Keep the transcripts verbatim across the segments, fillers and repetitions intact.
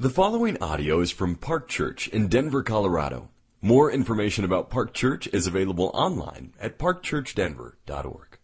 The following audio is from Park Church in Denver, Colorado. More information about Park Church is available online at park church denver dot org.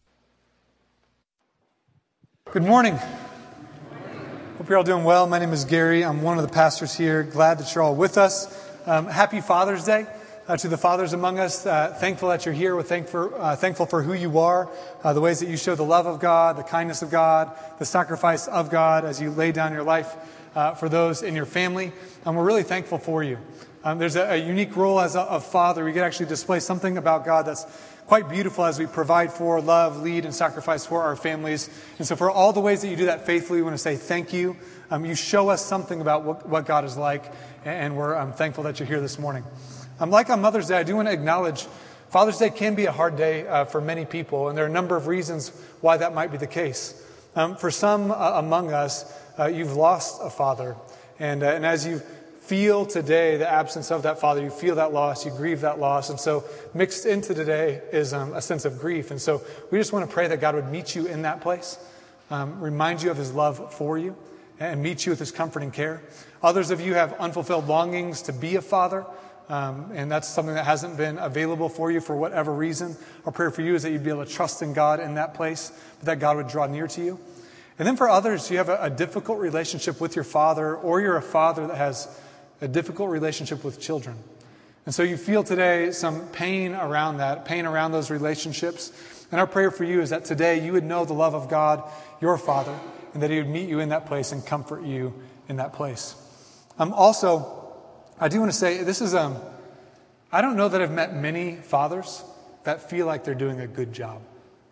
Good morning. Hope you're all doing well. My name is Gary. I'm one of the pastors here. Glad that you're all with us. Um, happy Father's Day uh, to the fathers among us. Uh, thankful that you're here. We're thankful, uh, thankful for who you are, uh, the ways that you show the love of God, the kindness of God, the sacrifice of God as you lay down your life uh, for those in your family. And we're really thankful for you. Um, there's a, a unique role as a, a father. We get actually display something about God that's quite beautiful as we provide for, love, lead, and sacrifice for our families. And so for all the ways that you do that faithfully, we want to say thank you. Um, you show us something about what, what God is like, and we're um, thankful that you're here this morning. Um, like on Mother's Day, I do want to acknowledge Father's Day can be a hard day uh, for many people, and there are a number of reasons why that might be the case. Um, for some uh, among us, uh, you've lost a father, and, uh, and as you feel today the absence of that father, you feel that loss, you grieve that loss, and so mixed into today is um, a sense of grief. And so we just want to pray that God would meet you in that place, um, remind you of His love for you, and meet you with His comfort and care. Others of you have unfulfilled longings to be a father, um, and that's something that hasn't been available for you for whatever reason. Our prayer for you is that you'd be able to trust in God in that place, but that God would draw near to you. And then for others, you have a, a difficult relationship with your father, or you're a father that has a difficult relationship with children. And so you feel today some pain around that, pain around those relationships. And our prayer for you is that today you would know the love of God, your Father, and that He would meet you in that place and comfort you in that place. Um, also, I do want to say, this is, um, I don't know that I've met many fathers that feel like they're doing a good job.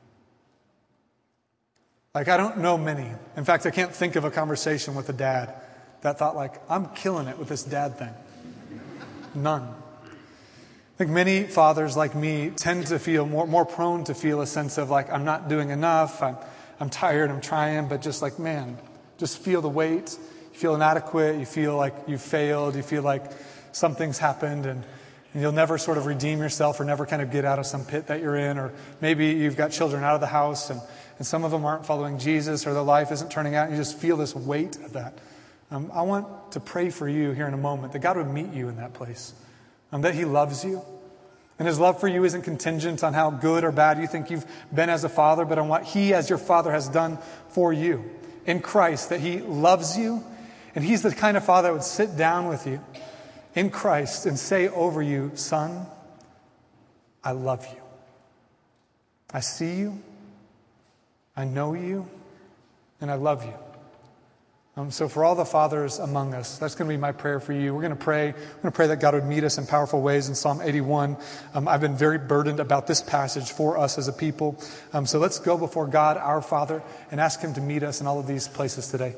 Like, I don't know many. In fact, I can't think of a conversation with a dad that thought like, I'm killing it with this dad thing. None. I think many fathers like me tend to feel more, more prone to feel a sense of like, I'm not doing enough, I'm, I'm tired, I'm trying, but just like, man, just feel the weight. You feel inadequate, you feel like you failed, you feel like something's happened, and, and you'll never sort of redeem yourself or never kind of get out of some pit that you're in, or maybe you've got children out of the house and, and some of them aren't following Jesus, or their life isn't turning out, and you just feel this weight of that. Um, I want to pray for you here in a moment, that God would meet you in that place, um, that He loves you. And His love for you isn't contingent on how good or bad you think you've been as a father, but on what He, as your Father, has done for you in Christ, that He loves you. And He's the kind of Father that would sit down with you in Christ and say over you, son, I love you. I see you. I know you. And I love you. Um, so for all the fathers among us, that's going to be my prayer for you. We're going to pray. We're going to pray that God would meet us in powerful ways in Psalm eighty-one. Um, I've been very burdened about this passage for us as a people. Um, so let's go before God, our Father, and ask Him to meet us in all of these places today.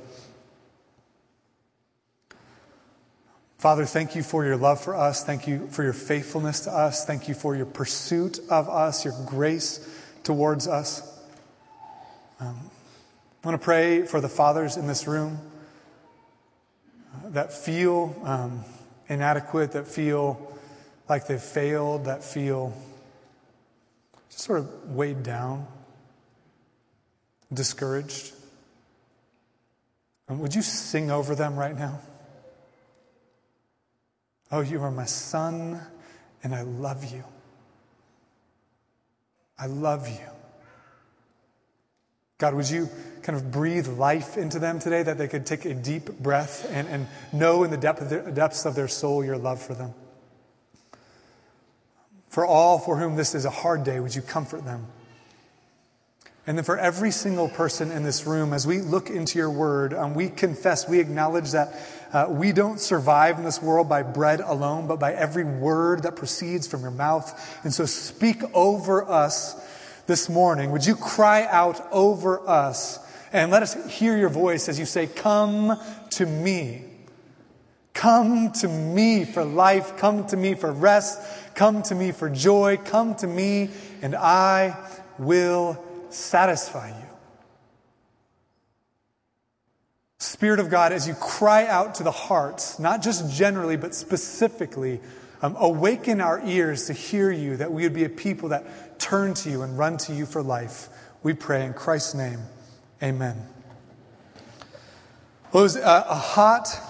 Father, thank you for your love for us. Thank you for your faithfulness to us. Thank you for your pursuit of us, your grace towards us. Um, I want to pray for the fathers in this room uh, that feel um, inadequate, that feel like they've failed, that feel just sort of weighed down, discouraged. Um, would you sing over them right now? Oh, you are my son, and I love you. I love you. God, would you kind of breathe life into them today, that they could take a deep breath and, and know in the depth of their, depths of their soul your love for them. For all for whom this is a hard day, would you comfort them? And then for every single person in this room, as we look into your word, um, we confess, we acknowledge that uh, we don't survive in this world by bread alone, but by every word that proceeds from your mouth. And so speak over us this morning. Would you cry out over us and let us hear your voice as you say, come to me. Come to me for life. Come to me for rest. Come to me for joy. Come to me and I will satisfy you. Spirit of God, as you cry out to the hearts, not just generally, but specifically, um, awaken our ears to hear you, that we would be a people that turn to you and run to you for life. We pray in Christ's name. Amen. Well, it was a, a hot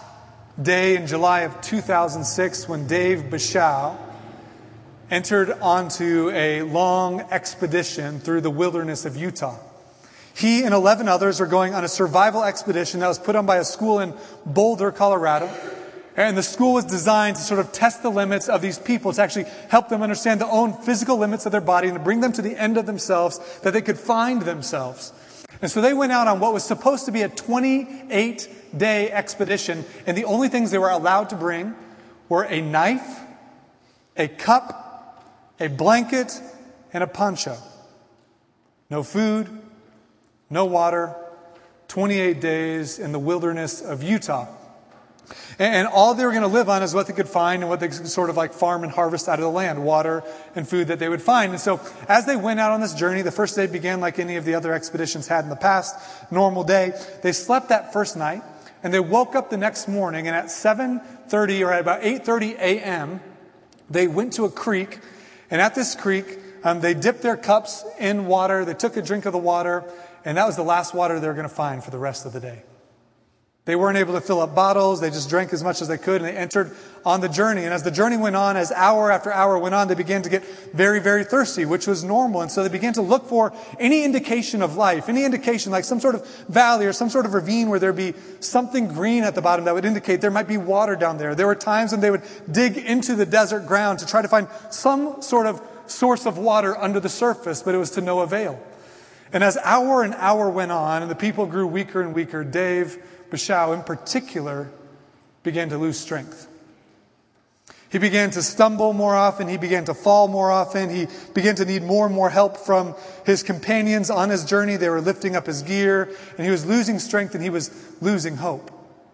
day in July of two thousand six when Dave Bashow entered onto a long expedition through the wilderness of Utah. He and eleven others are going on a survival expedition that was put on by a school in Boulder, Colorado. And the school was designed to sort of test the limits of these people, to actually help them understand their own physical limits of their body and to bring them to the end of themselves, that they could find themselves. And so they went out on what was supposed to be a twenty-eight day expedition, and the only things they were allowed to bring were a knife, a cup, a blanket, and a poncho. No food, no water, twenty-eight days in the wilderness of Utah. And all they were going to live on is what they could find and what they could sort of like farm and harvest out of the land, water and food that they would find. And so as they went out on this journey, the first day began like any of the other expeditions had in the past, normal day. They slept that first night and they woke up the next morning, and at seven thirty or at about eight thirty a.m., they went to a creek, and at this creek, um, they dipped their cups in water. They took a drink of the water, and that was the last water they were going to find for the rest of the day. They weren't able to fill up bottles. They just drank as much as they could, and they entered on the journey. And as the journey went on, as hour after hour went on, they began to get very, very thirsty, which was normal. And so they began to look for any indication of life, any indication like some sort of valley or some sort of ravine where there'd be something green at the bottom that would indicate there might be water down there. There were times when they would dig into the desert ground to try to find some sort of source of water under the surface, but it was to no avail. And as hour and hour went on and the people grew weaker and weaker, Dave Bashow in particular began to lose strength. He began to stumble more often. He began to fall more often. He began to need more and more help from his companions on his journey. They were lifting up his gear, and he was losing strength and he was losing hope.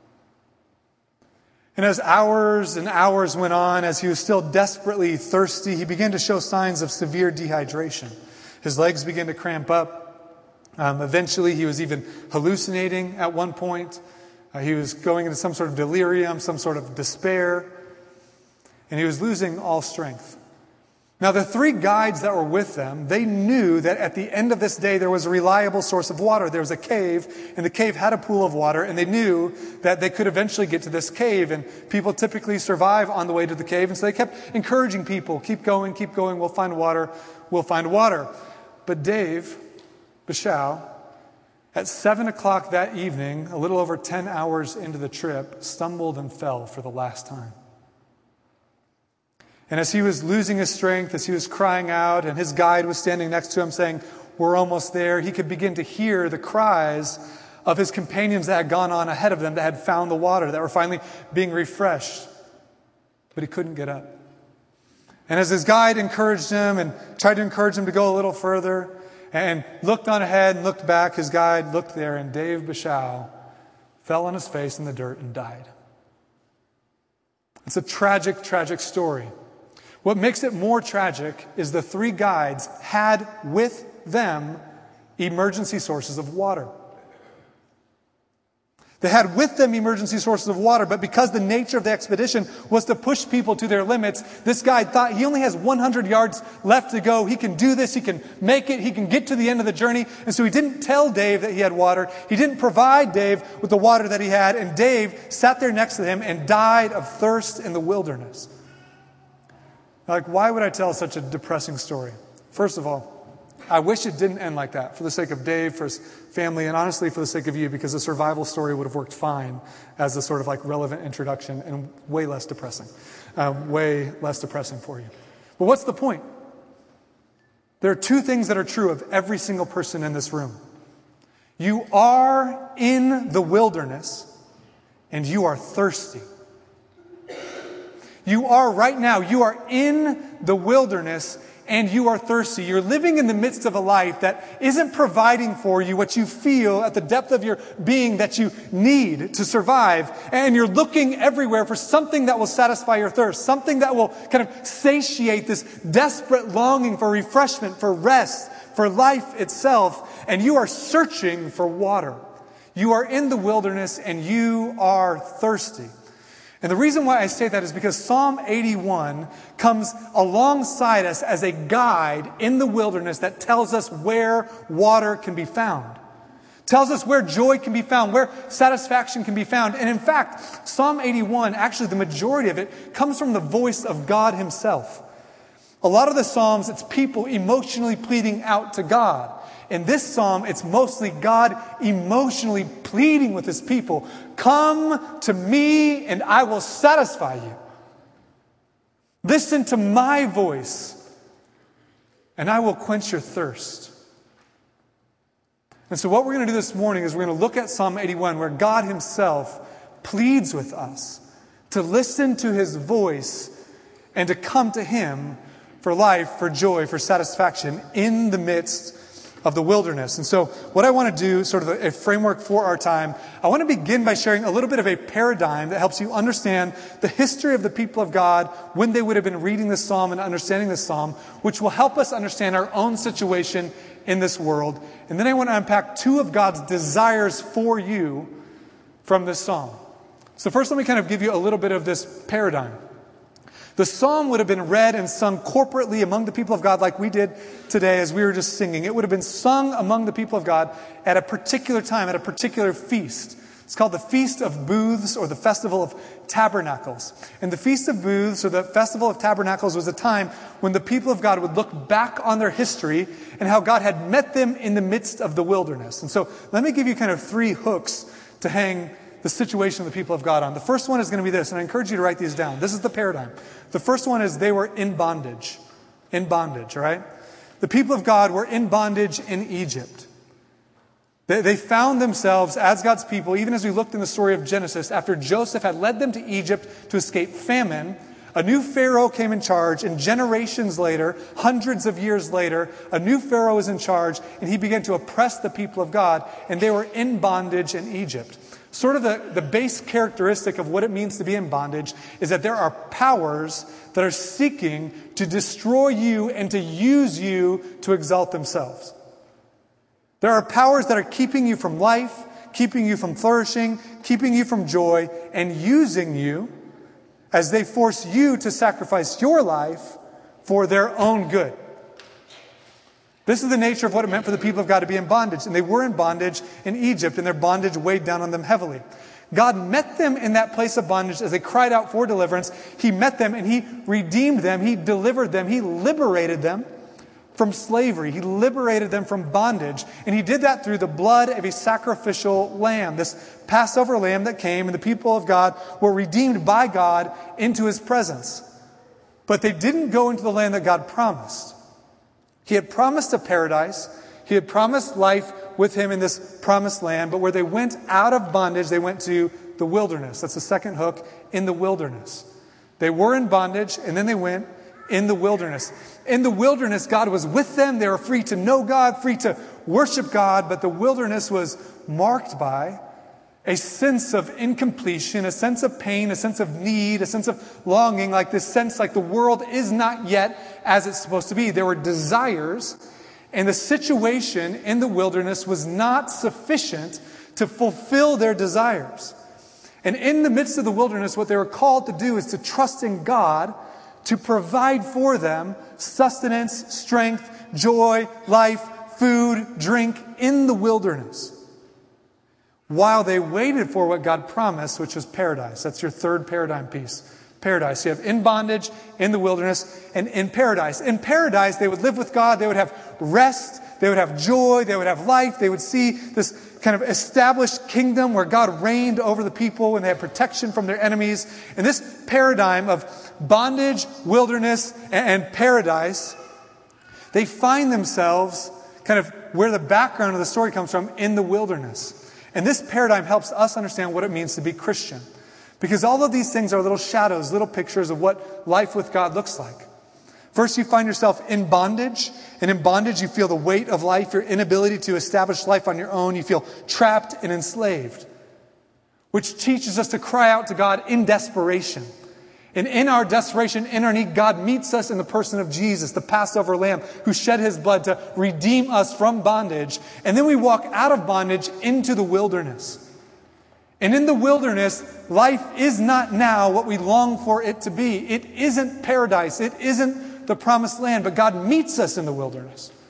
And as hours and hours went on, as he was still desperately thirsty, he began to show signs of severe dehydration. His legs began to cramp up. Um, eventually, he was even hallucinating at one point. Uh, he was going into some sort of delirium, some sort of despair. And he was losing all strength. Now, the three guides that were with them, they knew that at the end of this day, there was a reliable source of water. There was a cave, and the cave had a pool of water, and they knew that they could eventually get to this cave. And people typically survive on the way to the cave. And so they kept encouraging people, keep going, keep going, we'll find water, we'll find water. But Dave Bashow, at seven o'clock that evening, a little over ten hours into the trip, stumbled and fell for the last time. And as he was losing his strength, as he was crying out, and his guide was standing next to him saying, "We're almost there," he could begin to hear the cries of his companions that had gone on ahead of them, that had found the water, that were finally being refreshed. But he couldn't get up. And as his guide encouraged him and tried to encourage him to go a little further, and looked on ahead and looked back, his guide looked there, and Dave Bashow fell on his face in the dirt and died. It's a tragic, tragic story. What makes it more tragic is the three guides had with them emergency sources of water. They had with them emergency sources of water, but because the nature of the expedition was to push people to their limits, this guide thought he only has one hundred yards left to go. He can do this. He can make it. He can get to the end of the journey. And so he didn't tell Dave that he had water. He didn't provide Dave with the water that he had. And Dave sat there next to him and died of thirst in the wilderness. Like, why would I tell such a depressing story? First of all, I wish it didn't end like that, for the sake of Dave, for his family, and honestly for the sake of you, because the survival story would have worked fine as a sort of like relevant introduction and way less depressing. Uh, way less depressing for you. But what's the point? There are two things that are true of every single person in this room. You are in the wilderness, and you are thirsty. You are right now, you are in the wilderness, and you are thirsty. You're living in the midst of a life that isn't providing for you what you feel at the depth of your being that you need to survive. And you're looking everywhere for something that will satisfy your thirst, something that will kind of satiate this desperate longing for refreshment, for rest, for life itself. And you are searching for water. You are in the wilderness and you are thirsty. And the reason why I say that is because Psalm eighty-one comes alongside us as a guide in the wilderness that tells us where water can be found. Tells us where joy can be found, where satisfaction can be found. And in fact, Psalm eighty-one, actually the majority of it, comes from the voice of God himself. A lot of the Psalms, it's people emotionally pleading out to God. In this psalm, it's mostly God emotionally pleading with his people. Come to me and I will satisfy you. Listen to my voice and I will quench your thirst. And so what we're going to do this morning is we're going to look at Psalm eighty-one, where God himself pleads with us to listen to his voice and to come to him for life, for joy, for satisfaction in the midst of the wilderness. And so what I want to do, sort of a, a framework for our time, I want to begin by sharing a little bit of a paradigm that helps you understand the history of the people of God when they would have been reading this psalm and understanding this psalm, which will help us understand our own situation in this world. And then I want to unpack two of God's desires for you from this psalm. So first, let me kind of give you a little bit of this paradigm. The psalm would have been read and sung corporately among the people of God like we did today as we were just singing. It would have been sung among the people of God at a particular time, at a particular feast. It's called the Feast of Booths, or the Festival of Tabernacles. And the Feast of Booths, or the Festival of Tabernacles, was a time when the people of God would look back on their history and how God had met them in the midst of the wilderness. And so let me give you kind of three hooks to hang the situation of the people of God on. The first one is going to be this, and I encourage you to write these down. This is the paradigm. The first one is they were in bondage. In bondage, all right? The people of God were in bondage in Egypt. They, they found themselves as God's people, even as we looked in the story of Genesis, after Joseph had led them to Egypt to escape famine. A new Pharaoh came in charge, and generations later, hundreds of years later, a new Pharaoh was in charge, and he began to oppress the people of God, and they were in bondage in Egypt. Sort of the, the base characteristic of what it means to be in bondage is that there are powers that are seeking to destroy you and to use you to exalt themselves. There are powers that are keeping you from life, keeping you from flourishing, keeping you from joy, and using you as they force you to sacrifice your life for their own good. This is the nature of what it meant for the people of God to be in bondage. And they were in bondage in Egypt, and their bondage weighed down on them heavily. God met them in that place of bondage as they cried out for deliverance. He met them and he redeemed them. He delivered them. He liberated them from slavery. He liberated them from bondage. And he did that through the blood of a sacrificial lamb, this Passover lamb that came, and the people of God were redeemed by God into his presence. But they didn't go into the land that God promised. He had promised a paradise. He had promised life with him in this promised land. But where they went out of bondage, they went to the wilderness. That's the second hook, in the wilderness. They were in bondage, and then they went in the wilderness. In the wilderness, God was with them. They were free to know God, free to worship God. But the wilderness was marked by a sense of incompletion, a sense of pain, a sense of need, a sense of longing, like this sense like the world is not yet as it's supposed to be. There were desires, and the situation in the wilderness was not sufficient to fulfill their desires. And in the midst of the wilderness, what they were called to do is to trust in God to provide for them sustenance, strength, joy, life, food, drink in the wilderness, while they waited for what God promised, which was paradise. That's your third paradigm piece. Paradise. You have in bondage, in the wilderness, and in paradise. In paradise, they would live with God. They would have rest. They would have joy. They would have life. They would see this kind of established kingdom where God reigned over the people and they had protection from their enemies. And this paradigm of bondage, wilderness, and, and paradise, they find themselves kind of where the background of the story comes from, in the wilderness. And this paradigm helps us understand what it means to be Christian. Because all of these things are little shadows, little pictures of what life with God looks like. First, you find yourself in bondage. And in bondage, you feel the weight of life, your inability to establish life on your own. You feel trapped and enslaved, which teaches us to cry out to God in desperation. And in our desperation, in our need, God meets us in the person of Jesus, the Passover lamb, who shed his blood to redeem us from bondage. And then we walk out of bondage into the wilderness. And in the wilderness, life is not now what we long for it to be. It isn't paradise. It isn't the promised land. But God meets us in the wilderness.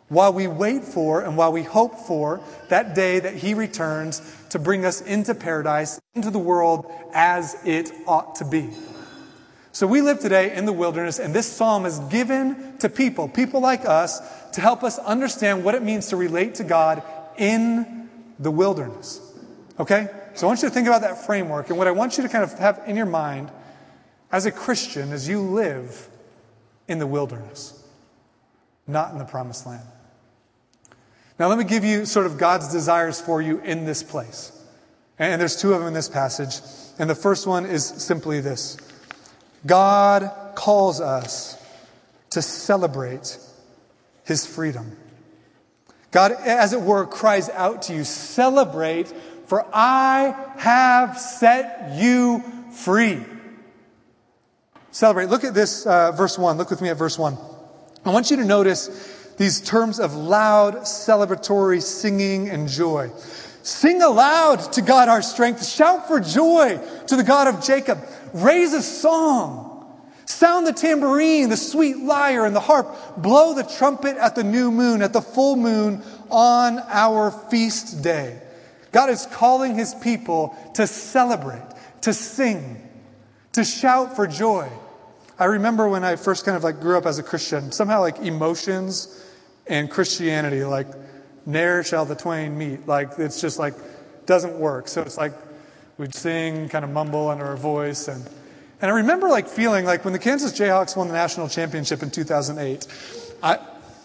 while we wait for and while we hope for that day that he returns to bring us into paradise, into the world as it ought to be. So we live today in the wilderness, and this psalm is given to people, people like us, to help us understand what it means to relate to God in the wilderness. Okay? So I want you to think about that framework, and what I want you to kind of have in your mind as a Christian is you live in the wilderness, not in the promised land. Now let me give you sort of God's desires for you in this place. And there's two of them in this passage. And the first one is simply this. God calls us to celebrate his freedom. God, as it were, cries out to you, celebrate, for I have set you free. Celebrate. Look at this, uh, verse one. Look with me at verse one. I want you to notice these terms of loud, celebratory singing and joy. Sing aloud to God our strength. Shout for joy to the God of Jacob. Raise a song. Sound the tambourine, the sweet lyre, and the harp. Blow the trumpet at the new moon, at the full moon on our feast day. God is calling his people to celebrate, to sing, to shout for joy. I remember when I first kind of like grew up as a Christian, somehow like emotions and Christianity, like, ne'er shall the twain meet. Like, it's just like, doesn't work. So it's like, we'd sing, kind of mumble under our voice. And, and I remember like feeling like when the Kansas Jayhawks won the national championship in two thousand eight, I,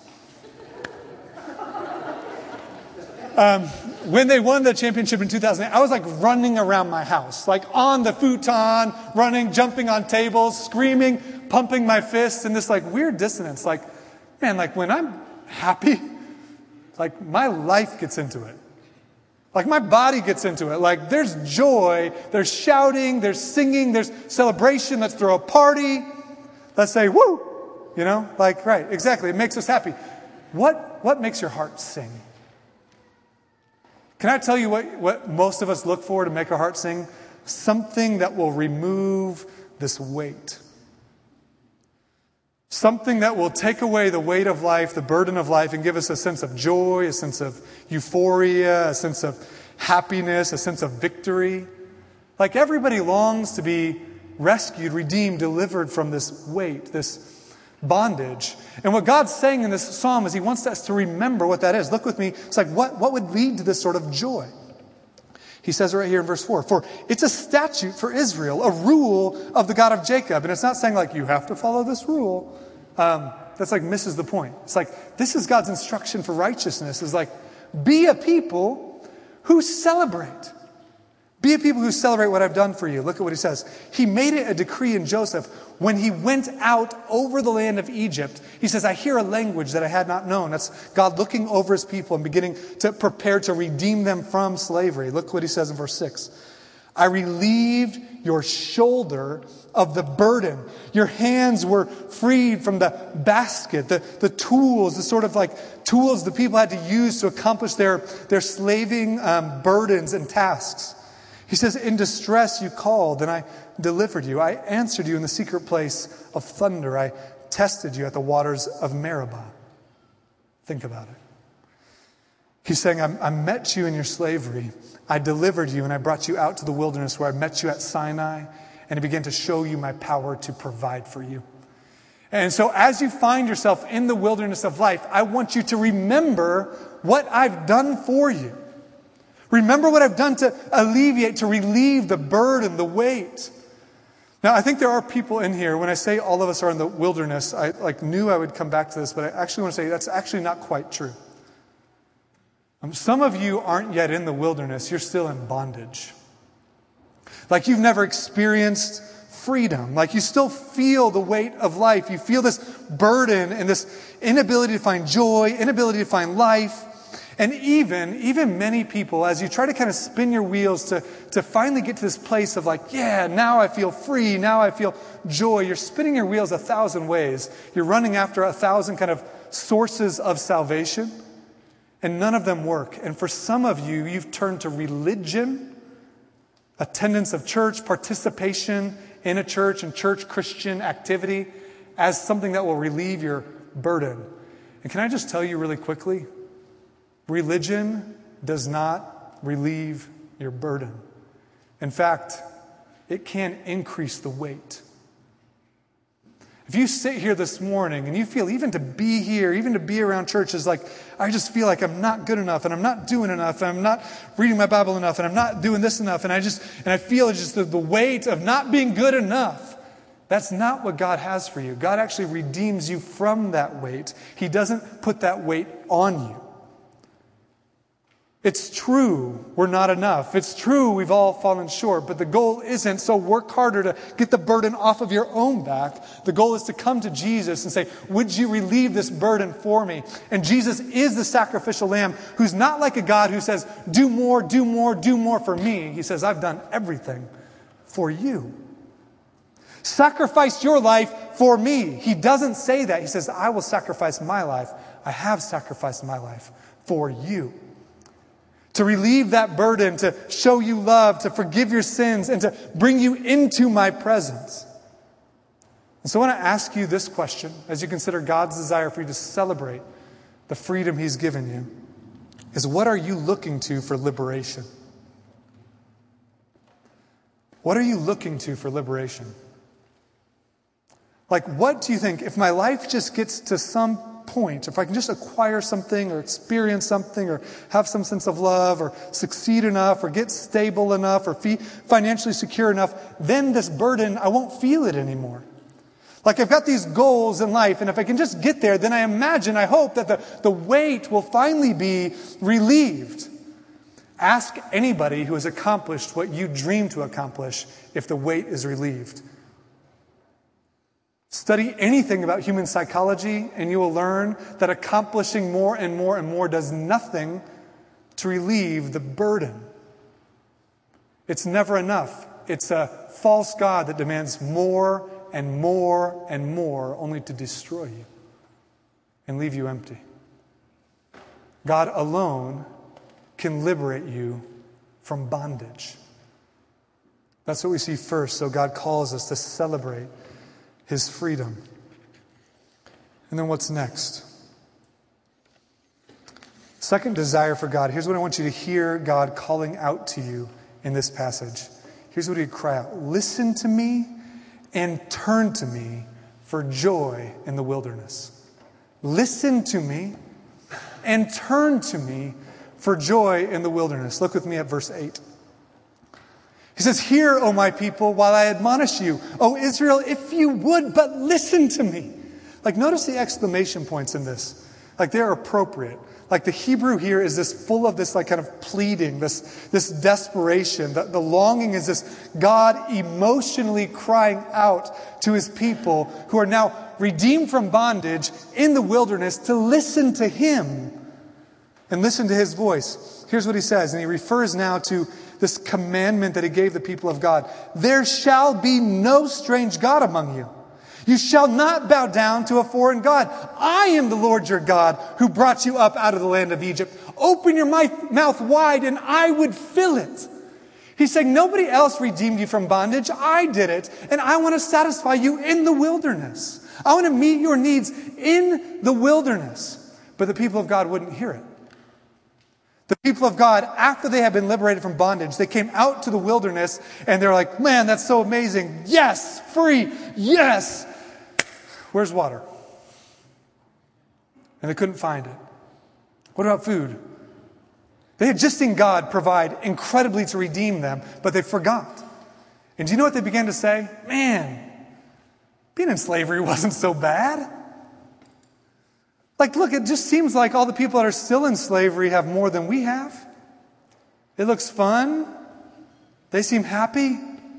um, when they won the championship in two thousand eight, I was like running around my house, like on the futon, running, jumping on tables, screaming, pumping my fists in this like weird dissonance. Like, man, like when I'm happy, like my life gets into it. Like my body gets into it. Like there's joy, there's shouting, there's singing, there's celebration. Let's throw a party. Let's say, woo! You know, like, right, exactly. It makes us happy. What, what makes your heart sing? Can I tell you what, what most of us look for to make our heart sing? Something that will remove this weight. Something that will take away the weight of life, the burden of life, and give us a sense of joy, a sense of euphoria, a sense of happiness, a sense of victory. Like everybody longs to be rescued, redeemed, delivered from this weight, this bondage. And what God's saying in this psalm is he wants us to remember what that is. Look with me. It's like, what, what would lead to this sort of joy? He says right here in verse four, for it's a statute for Israel, a rule of the God of Jacob. And it's not saying like, you have to follow this rule. Um, that's like misses the point. It's like, this is God's instruction for righteousness. Is like, be a people who celebrate. Be a people who celebrate what I've done for you. Look at what he says. He made it a decree in Joseph when he went out over the land of Egypt. He says, I hear a language that I had not known. That's God looking over his people and beginning to prepare to redeem them from slavery. Look what he says in verse six. I relieved your shoulder of the burden. Your hands were freed from the basket, the, the tools, the sort of like tools the people had to use to accomplish their, their slaving um, burdens and tasks. He says, in distress you called, and I delivered you. I answered you in the secret place of thunder. I tested you at the waters of Meribah. Think about it. He's saying, I, I met you in your slavery. I delivered you, and I brought you out to the wilderness where I met you at Sinai, and I began to show you my power to provide for you. And so as you find yourself in the wilderness of life, I want you to remember what I've done for you. Remember what I've done to alleviate, to relieve the burden, the weight. Now, I think there are people in here, when I say all of us are in the wilderness, I like knew I would come back to this, but I actually want to say that's actually not quite true. Um, some of you aren't yet in the wilderness. You're still in bondage. Like you've never experienced freedom. Like you still feel the weight of life. You feel this burden and this inability to find joy, inability to find life. And even, even many people, as you try to kind of spin your wheels to, to finally get to this place of like, yeah, now I feel free, now I feel joy. You're spinning your wheels a thousand ways. You're running after a thousand kind of sources of salvation, and none of them work. And for some of you, you've turned to religion, attendance of church, participation in a church and church Christian activity as something that will relieve your burden. And can I just tell you really quickly, religion does not relieve your burden. In fact, it can increase the weight. If you sit here this morning and you feel even to be here, even to be around church is like, I just feel like I'm not good enough and I'm not doing enough and I'm not reading my Bible enough and I'm not doing this enough and I just, and I feel just the, the weight of not being good enough. That's not what God has for you. God actually redeems you from that weight. He doesn't put that weight on you. It's true we're not enough. It's true we've all fallen short, but the goal isn't so work harder to get the burden off of your own back. The goal is to come to Jesus and say, would you relieve this burden for me? And Jesus is the sacrificial lamb who's not like a God who says, do more, do more, do more for me. He says, I've done everything for you. Sacrifice your life for me. He doesn't say that. He says, I will sacrifice my life. I have sacrificed my life for you. To relieve that burden, to show you love, to forgive your sins, and to bring you into my presence. And so I want to ask you this question as you consider God's desire for you to celebrate the freedom He's given you, is what are you looking to for liberation? What are you looking to for liberation? Like, what do you think, if my life just gets to some point, if I can just acquire something or experience something or have some sense of love or succeed enough or get stable enough or fee- financially secure enough, then this burden, I won't feel it anymore. Like I've got these goals in life, and if I can just get there, then I imagine, I hope that the, the weight will finally be relieved. Ask anybody who has accomplished what you dream to accomplish if the weight is relieved. Study anything about human psychology and you will learn that accomplishing more and more and more does nothing to relieve the burden. It's never enough. It's a false God that demands more and more and more only to destroy you and leave you empty. God alone can liberate you from bondage. That's what we see first. So God calls us to celebrate His freedom. And then what's next? Second desire for God. Here's what I want you to hear God calling out to you in this passage. Here's what He'd cry out. Listen to me and turn to me for joy in the wilderness. Listen to me and turn to me for joy in the wilderness. Look with me at verse eight. He says, hear, O my people, while I admonish you. O Israel, if you would but listen to me. Like, notice the exclamation points in this. Like, they're appropriate. Like, the Hebrew here is this full of this, like, kind of pleading, this, this desperation. The, the longing is this God emotionally crying out to His people who are now redeemed from bondage in the wilderness to listen to Him and listen to His voice. Here's what He says, and He refers now to this commandment that He gave the people of God. There shall be no strange God among you. You shall not bow down to a foreign God. I am the Lord your God who brought you up out of the land of Egypt. Open your mouth wide and I would fill it. He's saying nobody else redeemed you from bondage. I did it. And I want to satisfy you in the wilderness. I want to meet your needs in the wilderness. But the people of God wouldn't hear it. The people of God, after they had been liberated from bondage, they came out to the wilderness and they're like, man, that's so amazing. Yes, free. Yes. Where's water? And they couldn't find it. What about food? They had just seen God provide incredibly to redeem them, but they forgot. And do you know what they began to say? Man, being in slavery wasn't so bad. Like, look, it just seems like all the people that are still in slavery have more than we have. It looks fun. They seem happy.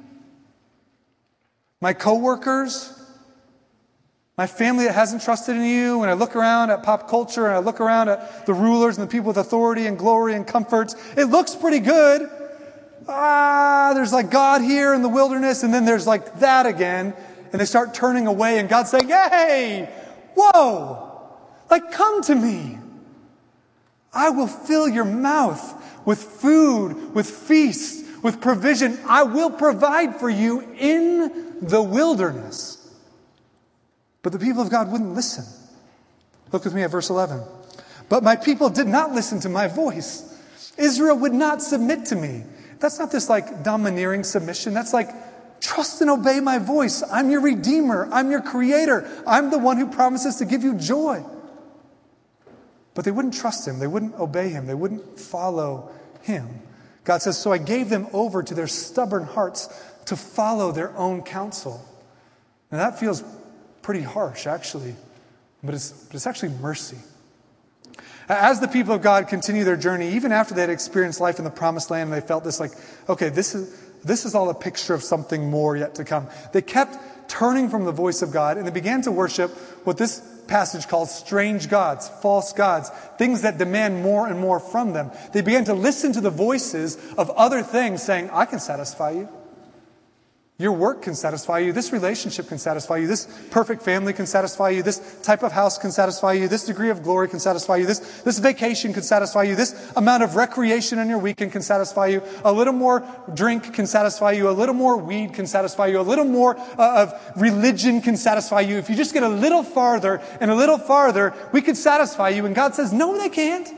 My coworkers, my family that hasn't trusted in you, when I look around at pop culture and I look around at the rulers and the people with authority and glory and comforts, it looks pretty good. Ah, there's like God here in the wilderness, and then there's like that again, and they start turning away, and God's saying, hey, whoa! Like, come to me. I will fill your mouth with food, with feasts, with provision. I will provide for you in the wilderness. But the people of God wouldn't listen. Look with me at verse eleven. But my people did not listen to my voice. Israel would not submit to me. That's not this like domineering submission. That's like, trust and obey my voice. I'm your Redeemer. I'm your Creator. I'm the one who promises to give you joy. But they wouldn't trust Him. They wouldn't obey Him. They wouldn't follow Him. God says, so I gave them over to their stubborn hearts to follow their own counsel. Now that feels pretty harsh, actually. But it's, but it's actually mercy. As the people of God continue their journey, even after they had experienced life in the promised land, they felt this like, okay, this is, this is all a picture of something more yet to come. They kept turning from the voice of God, and they began to worship what this passage calls strange gods, false gods, things that demand more and more from them. They began to listen to the voices of other things saying, I can satisfy you. Your work can satisfy you. This relationship can satisfy you. This perfect family can satisfy you. This type of house can satisfy you. This degree of glory can satisfy you. This, this vacation can satisfy you. This amount of recreation in your weekend can satisfy you. A little more drink can satisfy you. A little more weed can satisfy you. A little more uh, of religion can satisfy you. If you just get a little farther and a little farther, we could satisfy you. And God says, no, they can't.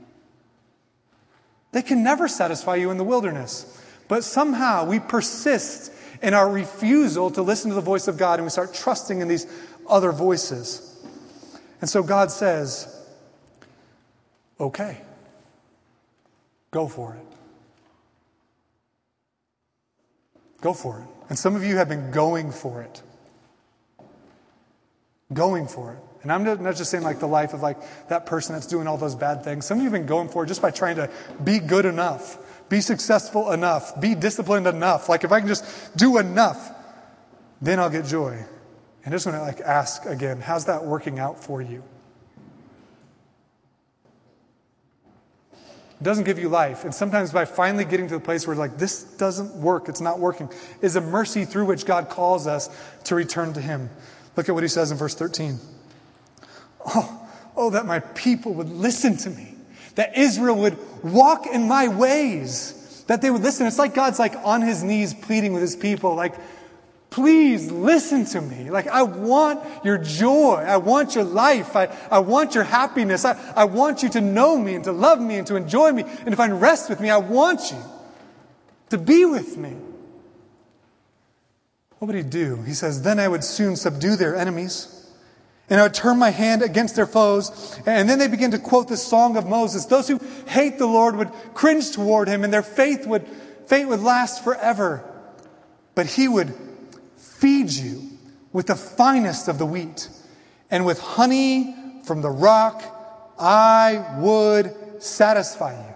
They can never satisfy you in the wilderness. But somehow we persist in our refusal to listen to the voice of God, and we start trusting in these other voices. And so God says, okay, go for it. Go for it. And some of you have been going for it. Going for it. And I'm not just saying like the life of like that person that's doing all those bad things. Some of you have been going for it just by trying to be good enough. Be successful enough. Be disciplined enough. Like if I can just do enough, then I'll get joy. And I just want to like ask again, how's that working out for you? It doesn't give you life. And sometimes by finally getting to the place where like this doesn't work, it's not working, is a mercy through which God calls us to return to Him. Look at what He says in verse thirteen. Oh, oh, that my people would listen to me. That Israel would walk in my ways. That they would listen. It's like God's like on His knees pleading with His people. Like, please listen to me. Like, I want your joy. I want your life. I, I want your happiness. I, I want you to know me and to love me and to enjoy me and to find rest with me. I want you to be with me. What would He do? He says, then I would soon subdue their enemies. And I would turn my hand against their foes. And then they begin to quote the song of Moses. Those who hate the Lord would cringe toward Him, and their faith would, fate would last forever. But He would feed you with the finest of the wheat. And with honey from the rock, I would satisfy you.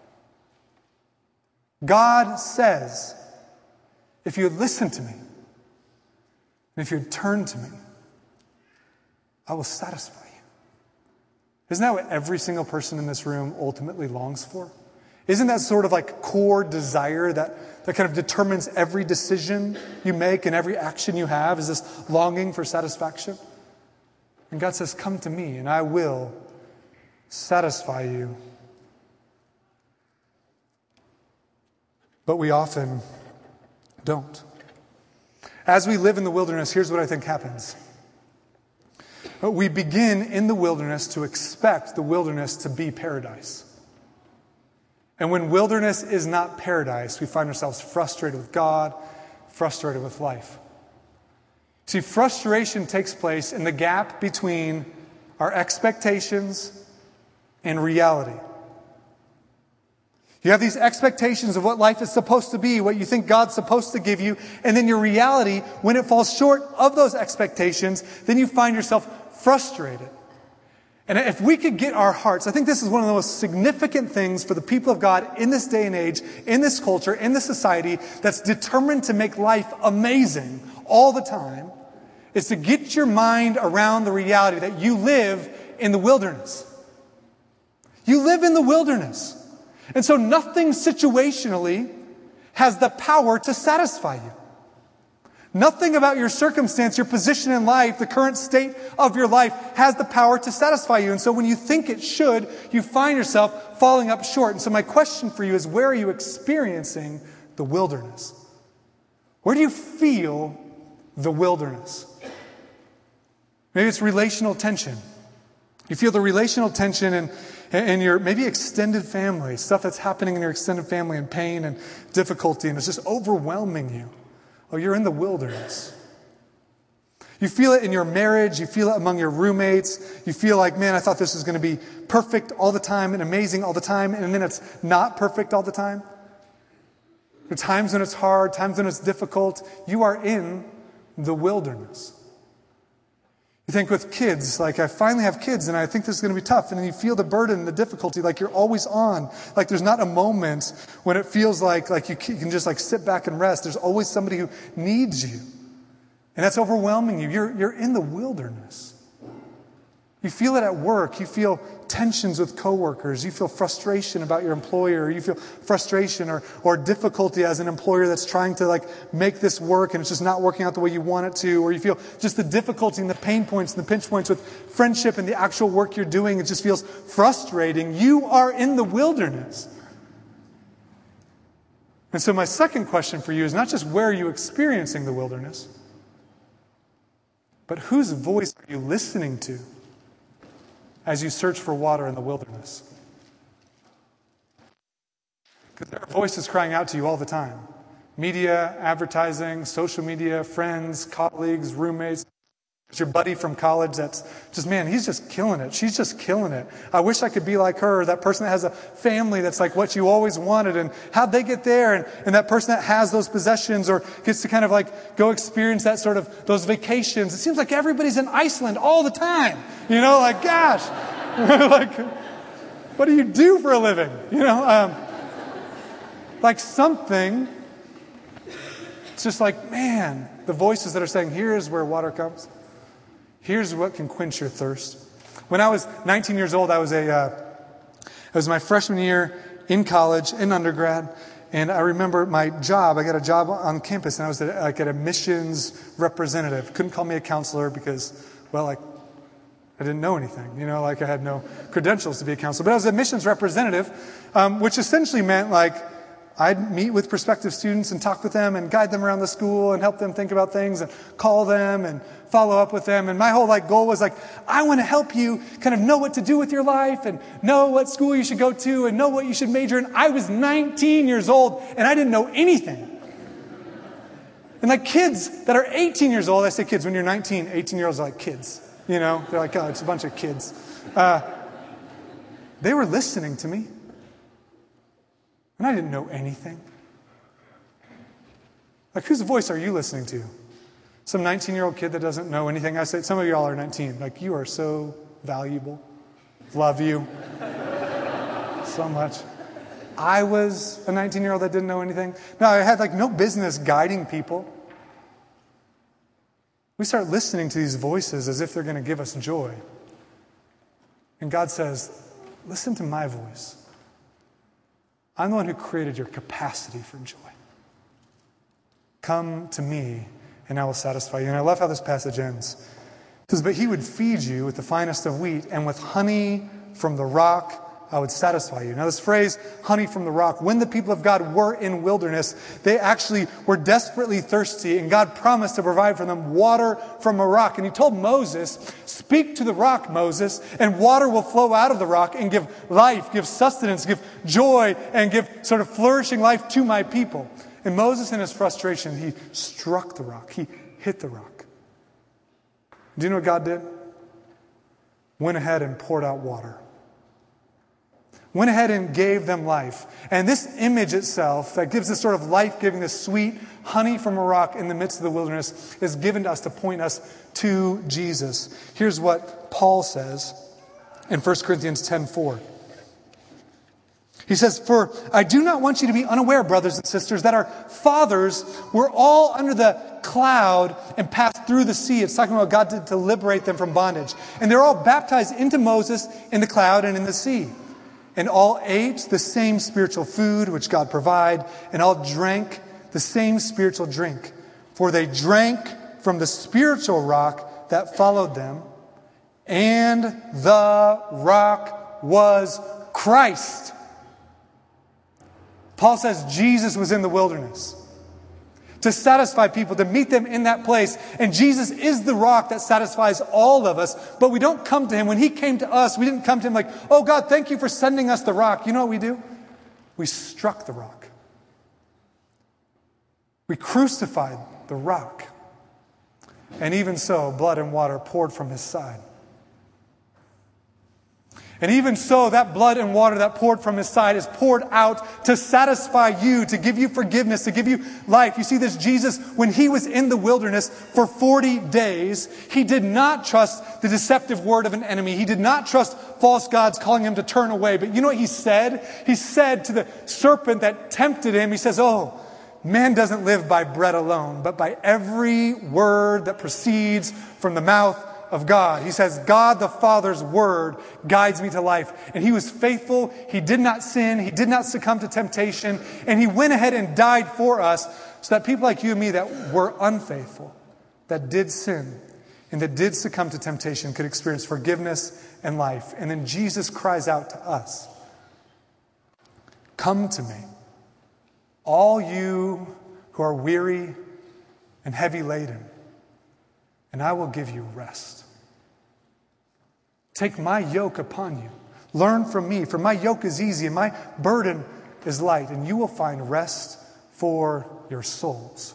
God says, if you listen to me, and if you turn to me, I will satisfy you. Isn't that what every single person in this room ultimately longs for? Isn't that sort of like core desire that, that kind of determines every decision you make and every action you have? Is this longing for satisfaction? And God says, come to me and I will satisfy you. But we often don't. As we live in the wilderness, here's what I think happens. We begin in the wilderness to expect the wilderness to be paradise. And when wilderness is not paradise, we find ourselves frustrated with God, frustrated with life. See, frustration takes place in the gap between our expectations and reality. You have these expectations of what life is supposed to be, what you think God's supposed to give you, and then your reality, when it falls short of those expectations, then you find yourself frustrated. And if we could get our hearts, I think this is one of the most significant things for the people of God in this day and age, in this culture, in this society, that's determined to make life amazing all the time, is to get your mind around the reality that you live in the wilderness. You live in the wilderness. And so nothing situationally has the power to satisfy you. Nothing about your circumstance, your position in life, the current state of your life has the power to satisfy you. And so when you think it should, you find yourself falling up short. And so my question for you is, where are you experiencing the wilderness? Where do you feel the wilderness? Maybe it's relational tension. You feel the relational tension in, in your maybe extended family, stuff that's happening in your extended family, and pain and difficulty, and it's just overwhelming you. Oh, you're in the wilderness. You feel it in your marriage. You feel it among your roommates. You feel like, man, I thought this was going to be perfect all the time and amazing all the time, and then it's not perfect all the time. There are times when it's hard, times when it's difficult. You are in the wilderness. You think with kids, like I finally have kids and I think this is going to be tough. And then you feel the burden, the difficulty, like you're always on. Like there's not a moment when it feels like, like you can just like sit back and rest. There's always somebody who needs you. And that's overwhelming you. You're, you're in the wilderness. You feel it at work. You feel tensions with coworkers. You feel frustration about your employer. You feel frustration or, or difficulty as an employer that's trying to like make this work and it's just not working out the way you want it to. Or you feel just the difficulty and the pain points and the pinch points with friendship and the actual work you're doing. It just feels frustrating. You are in the wilderness. And so my second question for you is not just where are you experiencing the wilderness, but whose voice are you listening to as you search for water in the wilderness? Because there are voices crying out to you all the time. Media, advertising, social media, friends, colleagues, roommates. It's your buddy from college that's just, man, he's just killing it. She's just killing it. I wish I could be like her. That person that has a family that's like what you always wanted. And how'd they get there? And, and that person that has those possessions or gets to kind of like go experience that sort of, those vacations. It seems like everybody's in Iceland all the time. You know, like, gosh, like, what do you do for a living? You know, um, like something, it's just like, man, the voices that are saying, here's where water comes. Here's what can quench your thirst. When I was nineteen years old, I was a, uh, it was my freshman year in college, in undergrad, and I remember my job. I got a job on campus, and I was a, like an admissions representative. Couldn't call me a counselor because, well, like I didn't know anything, you know, like I had no credentials to be a counselor. But I was an admissions representative, um, which essentially meant like I'd meet with prospective students and talk with them and guide them around the school and help them think about things and call them and follow up with them. And my whole like goal was like, I want to help you kind of know what to do with your life and know what school you should go to and know what you should major in. I was nineteen years old and I didn't know anything. And like kids that are eighteen years old, I say kids, when you're nineteen, eighteen year olds are like kids. You know, they're like, oh, it's a bunch of kids. Uh, they were listening to me. And I didn't know anything. Like, whose voice are you listening to? Some nineteen-year-old kid that doesn't know anything? I say, some of you all are nineteen. Like, you are so valuable. Love you so much. I was a nineteen-year-old that didn't know anything. No, I had, like, no business guiding people. We start listening to these voices as if they're going to give us joy. And God says, listen to my voice. I'm the one who created your capacity for joy. Come to me, and I will satisfy you. And I love how this passage ends. It says, but he would feed you with the finest of wheat, and with honey from the rock I would satisfy you. Now this phrase, honey from the rock, when the people of God were in wilderness, they actually were desperately thirsty, and God promised to provide for them water from a rock. And he told Moses, speak to the rock, Moses, and water will flow out of the rock and give life, give sustenance, give joy, and give sort of flourishing life to my people. And Moses, in his frustration, he struck the rock. He hit the rock. Do you know what God did? Went ahead and poured out water. Went ahead and gave them life. And this image itself that gives this sort of life-giving, this sweet honey from a rock in the midst of the wilderness is given to us to point us to Jesus. Here's what Paul says in First Corinthians ten four. He says, for I do not want you to be unaware, brothers and sisters, that our fathers were all under the cloud and passed through the sea. It's talking about God did to liberate them from bondage. And they're all baptized into Moses in the cloud and in the sea. And all ate the same spiritual food which God provided, and all drank the same spiritual drink. For they drank from the spiritual rock that followed them, and the rock was Christ. Paul says Jesus was in the wilderness. to satisfy people, to meet them in that place. And Jesus is the rock that satisfies all of us, but we don't come to him. When he came to us, we didn't come to him like, oh God, thank you for sending us the rock. You know what we do? We struck the rock. We crucified the rock. And even so, blood and water poured from his side. And even so, that blood and water that poured from his side is poured out to satisfy you, to give you forgiveness, to give you life. You see, this Jesus, when he was in the wilderness for forty days, he did not trust the deceptive word of an enemy. He did not trust false gods calling him to turn away. But you know what he said? He said to the serpent that tempted him, he says, oh, man doesn't live by bread alone, but by every word that proceeds from the mouth of God. He says, God the Father's word guides me to life. And he was faithful. He did not sin. He did not succumb to temptation. And he went ahead and died for us so that people like you and me that were unfaithful, that did sin, and that did succumb to temptation could experience forgiveness and life. And then Jesus cries out to us, come to me, all you who are weary and heavy laden, and I will give you rest. Take my yoke upon you. Learn from me, for my yoke is easy and my burden is light, and you will find rest for your souls.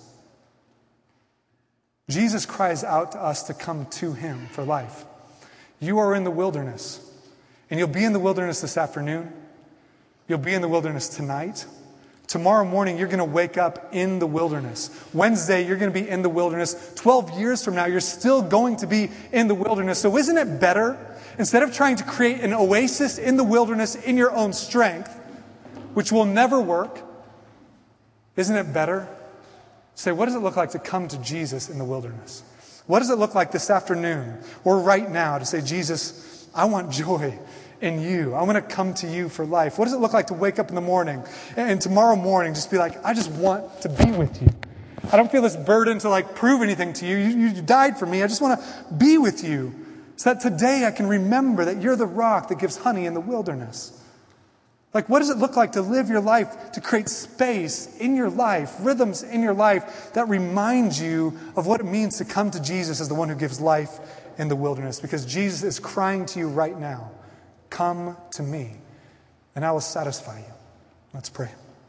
Jesus cries out to us to come to him for life. You are in the wilderness, and you'll be in the wilderness this afternoon. You'll be in the wilderness tonight. Tomorrow morning, you're going to wake up in the wilderness. Wednesday, you're going to be in the wilderness. Twelve years from now, you're still going to be in the wilderness. So isn't it better, instead of trying to create an oasis in the wilderness in your own strength, which will never work, isn't it better? Say, what does it look like to come to Jesus in the wilderness? What does it look like this afternoon or right now to say, Jesus, I want joy in you. I want to come to you for life. What does it look like to wake up in the morning and tomorrow morning just be like, I just want to be with you. I don't feel this burden to like prove anything to you. You, you died for me. I just want to be with you so that today I can remember that you're the rock that gives honey in the wilderness. Like, what does it look like to live your life, to create space in your life, rhythms in your life that remind you of what it means to come to Jesus as the one who gives life in the wilderness? Because Jesus is crying to you right now. Come to me, and I will satisfy you. Let's pray.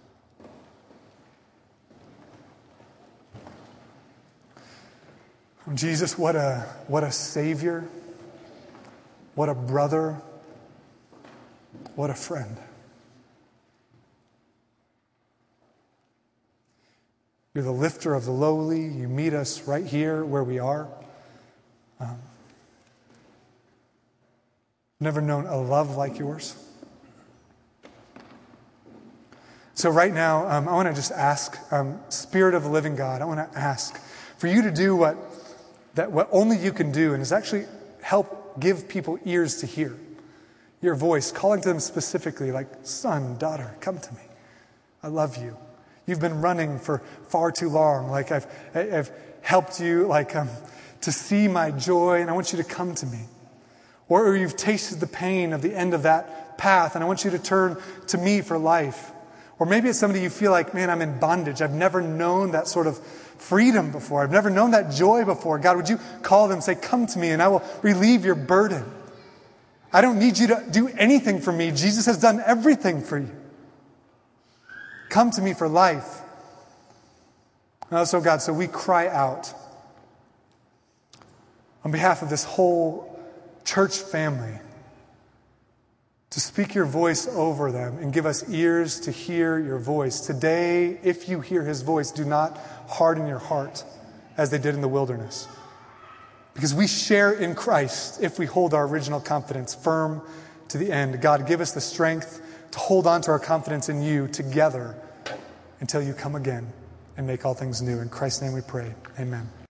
Jesus, what a what a Savior, what a brother, what a friend. You're the lifter of the lowly. You meet us right here where we are. Um, Never known a love like yours. So right now, um, I want to just ask, um, Spirit of the living God, I want to ask for you to do what that what only you can do, and is actually help give people ears to hear your voice, calling to them specifically, like, son, daughter, come to me. I love you. You've been running for far too long. Like I've I've helped you, like um, to see my joy, and I want you to come to me. Or you've tasted the pain of the end of that path, and I want you to turn to me for life. Or maybe it's somebody you feel like, man, I'm in bondage. I've never known that sort of freedom before. I've never known that joy before. God, would you call them, say, come to me, and I will relieve your burden. I don't need you to do anything for me. Jesus has done everything for you. Come to me for life. And so, God, so we cry out on behalf of this whole church family to speak your voice over them and give us ears to hear your voice. Today, if you hear his voice, do not harden your heart as they did in the wilderness. Because we share in Christ if we hold our original confidence firm to the end. God, give us the strength to hold on to our confidence in you together until you come again and make all things new. In Christ's name we pray. Amen.